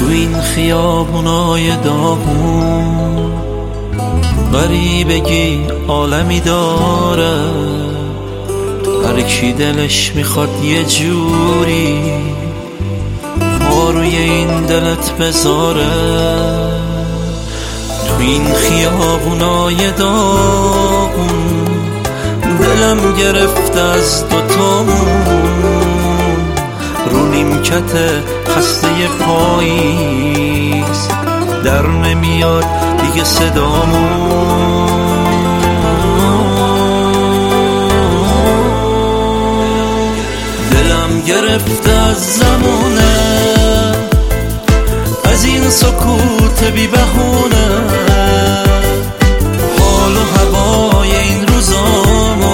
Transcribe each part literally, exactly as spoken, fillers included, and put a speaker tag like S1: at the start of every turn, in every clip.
S1: این خیابونای داغون غریبگی عالمی داره، هر کی دلش میخواد یه جوری پا روی این دلت بذاره. تو این خیابونای داغون دلم گرفت از دوتامون، رو نیمکت خسته پاییز در نمیاد دیگه صدامون. دلم گرفت از زمونه، از این سکوت بی بهونه، حال و هوای این روزامو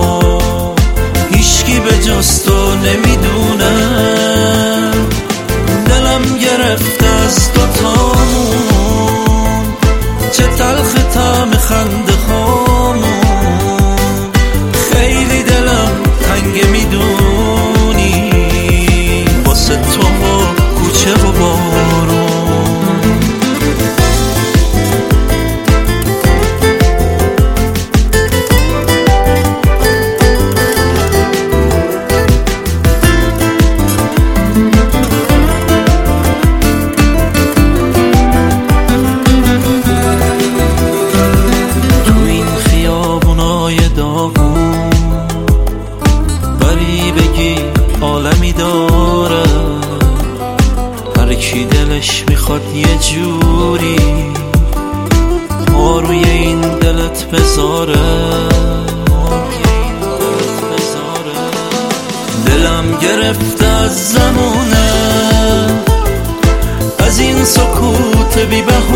S1: هیچکی به جز تو نمیدونه. دلم گرفت از دوتامون، چه تلخ طعم خنده هامون، خیلی دلم تنگ میدونی واسه تو کوچه و بارون. عالمی داره، هر کی دلش میخواد یه جوری پا روی این دلت بذاره. دلم گرفت از زمونه، از این سکوت بی بهونه،